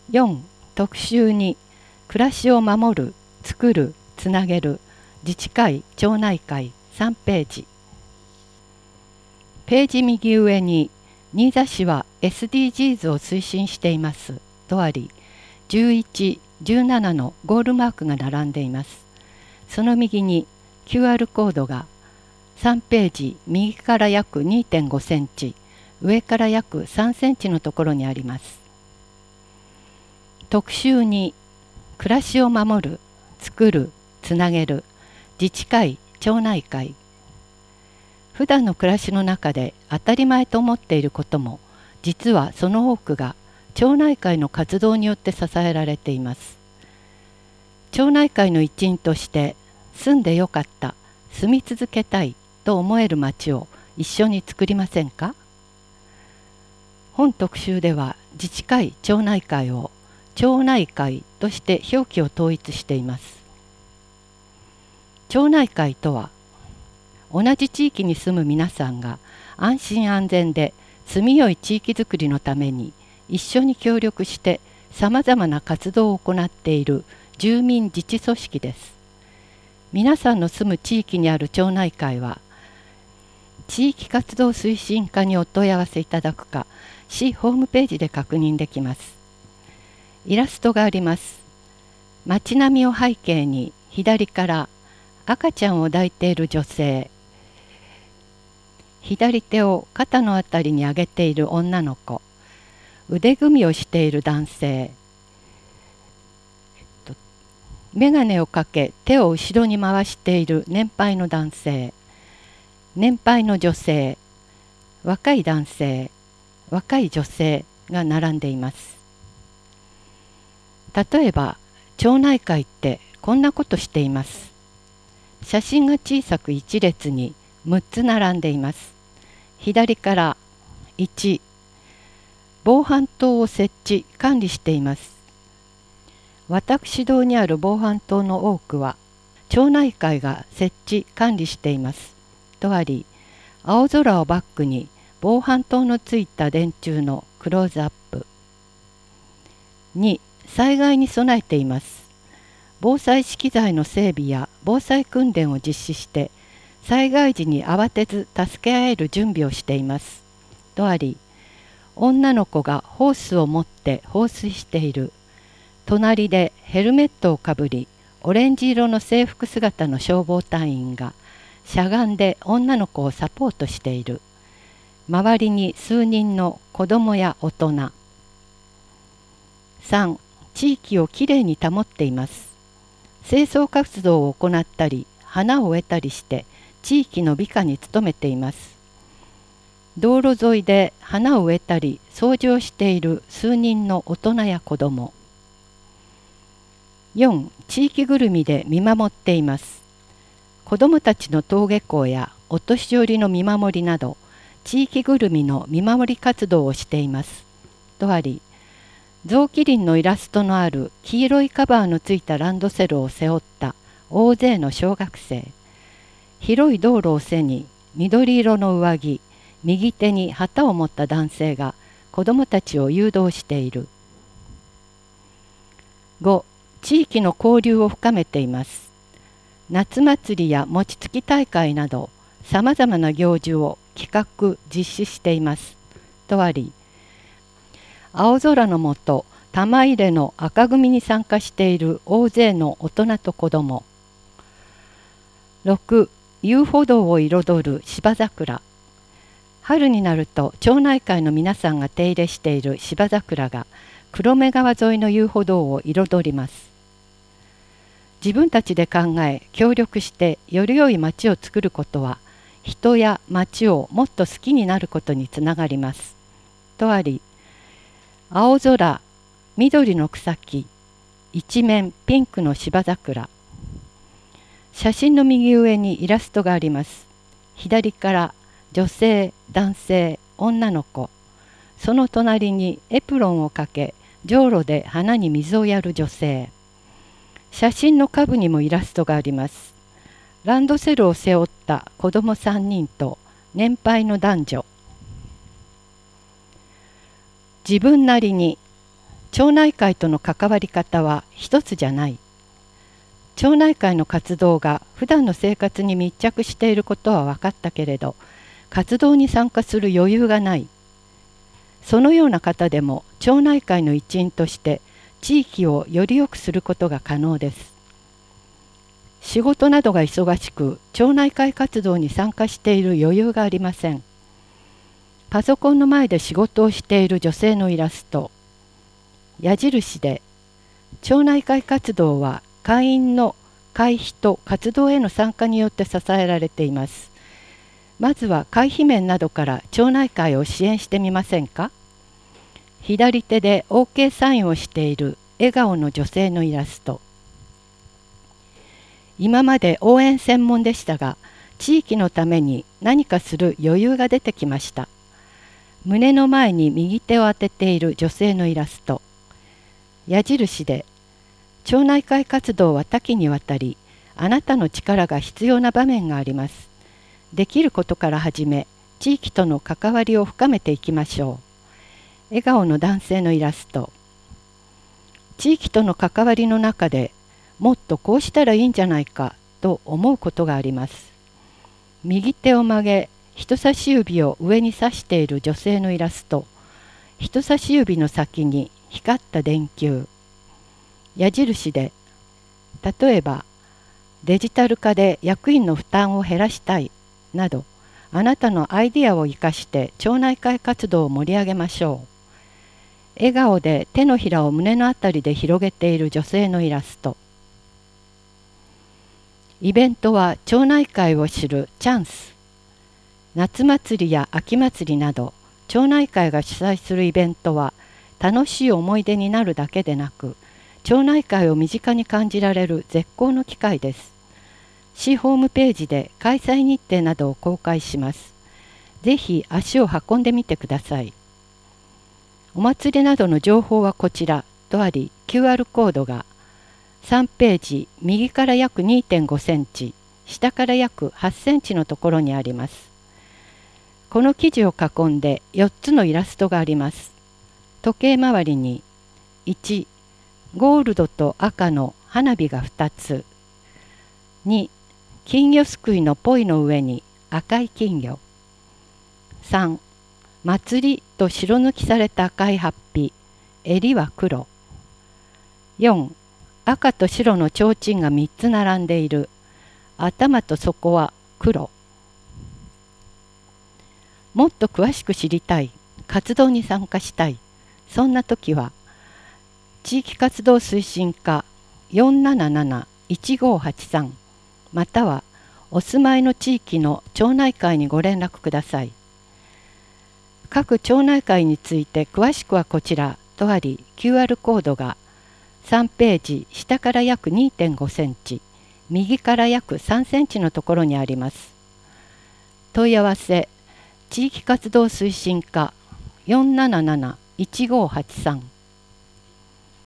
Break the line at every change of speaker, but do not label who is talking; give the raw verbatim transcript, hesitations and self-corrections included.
よん、特集に暮らしを守る、作る、つなげる、自治会、町内会さんページ。ページ右上に新座市は エスディージーズ を推進していますとあり、じゅういち、じゅうななのゴールマークが並んでいます。その右に キューアール コードがさんページ右から約 にてんごセンチ、上から約さんセンチのところにあります。特集に暮らしを守る、作る、つなげる、自治会、町内会。普段の暮らしの中で当たり前と思っていることも、実はその多くが町内会の活動によって支えられています。町内会の一員として住んでよかった、住み続けたいと思える街を一緒に作りませんか？本特集では自治会・町内会を町内会として表記を統一しています。町内会とは、同じ地域に住む皆さんが安心安全で住みよい地域づくりのために一緒に協力してさまざまな活動を行っている住民自治組織です。皆さんの住む地域にある町内会は、地域活動推進課にお問い合わせいただくか、市ホームページで確認できます。イラストがあります。街並みを背景に左から赤ちゃんを抱いている女性、左手を肩のあたりに上げている女の子、腕組みをしている男性、えっと、眼鏡をかけ手を後ろに回している年配の男性、年配の女性、若い男性、若い女性が並んでいます。例えば、町内会ってこんなことしています。写真が小さく一列にむっつ並んでいます。左からいち、防犯灯を設置・管理しています。私堂にある防犯灯の多くは町内会が設置・管理していますとあり、青空をバックに防犯灯のついた電柱のクローズアップ。に、災害に備えています。防災資機材の整備や防災訓練を実施して災害時に慌てず助け合える準備をしていますとあり、女の子がホースを持って放水している。隣でヘルメットをかぶりオレンジ色の制服姿の消防隊員がしゃがんで女の子をサポートしている。周りに数人の子供や大人。さん、地域をきれいに保っています。清掃活動を行ったり花を植えたりして地域の美化に努めています。道路沿いで花を植えたり掃除をしている数人の大人や子供。よん、地域ぐるみで見守っています。子どもたちの登下校やお年寄りの見守りなど地域ぐるみの見守り活動をしていますとあり、ゾウキリンのイラストのある黄色いカバーのついたランドセルを背負った大勢の小学生、広い道路を背に緑色の上着、右手に旗を持った男性が子どもたちを誘導している。ご、地域の交流を深めています。夏祭りや餅つき大会などさまざまな行事を企画・実施していますとあり、青空の下、玉入れの赤組に参加している大勢の大人と子ども。ろく、遊歩道を彩る芝桜。春になると町内会の皆さんが手入れしている芝桜が黒目川沿いの遊歩道を彩ります。自分たちで考え協力してより良い街を作ることは、人や街をもっと好きになることにつながりますとあり、青空、緑の草木、一面ピンクの芝桜。写真の右上にイラストがあります。左から女性、男性、女の子。その隣にエプロンをかけ、じょうろで花に水をやる女性。写真の下部にもイラストがあります。ランドセルを背負った子供さんにんと年配の男女。自分なりに町内会との関わり方は一つじゃない。町内会の活動が普段の生活に密着していることは分かったけれど、活動に参加する余裕がない。そのような方でも町内会の一員として地域をより良くすることが可能です。仕事などが忙しく町内会活動に参加している余裕がありません。パソコンの前で仕事をしている女性のイラスト。矢印で町内会活動は会員の会費と活動への参加によって支えられています。まずは会費面などから町内会を支援してみませんか。左手で オーケー サインをしている笑顔の女性のイラスト。今まで応援専門でしたが、地域のために何かする余裕が出てきました。胸の前に右手を当てている女性のイラスト。矢印で町内会活動は多岐にわたり、あなたの力が必要な場面があります。できることから始め、地域との関わりを深めていきましょう。笑顔の男性のイラスト。地域との関わりの中でもっとこうしたらいいんじゃないかと思うことがあります。右手を曲げ、人差し指を上に指している女性のイラスト。人差し指の先に光った電球。矢印で例えばデジタル化で役員の負担を減らしたいなど、あなたのアイデアを生かして町内会活動を盛り上げましょう。笑顔で手のひらを胸のあたりで広げている女性のイラスト。イベントは町内会を知るチャンス。夏祭りや秋祭りなど町内会が主催するイベントは楽しい思い出になるだけでなく、町内会を身近に感じられる絶好の機会です。市ホームページで開催日程などを公開します。ぜひ足を運んでみてください。お祭りなどの情報はこちらとあり、キューアール コードがさんページ右から約 にてんごセンチ、下から約はちセンチのところにあります。この記事を囲んでよっつのイラストがあります。時計回りにいち、ゴールドと赤の花火がふたつ、に、金魚すくいのポイの上に赤い金魚、さん、祭りと白抜きされた赤いハッピ、襟は黒、よん、赤と白の提灯がみっつ並んでいる、頭と底は黒。もっと詳しく知りたい、活動に参加したい、そんな時は地域活動推進課 よんなななないちごはちさん またはお住まいの地域の町内会にご連絡ください。各町内会について詳しくはこちらとあり、 キューアール コードがさんページ下から約 にてんごセンチ、右から約さんセンチのところにあります。問い合わせ地域活動推進課 よんなななないちごはちさん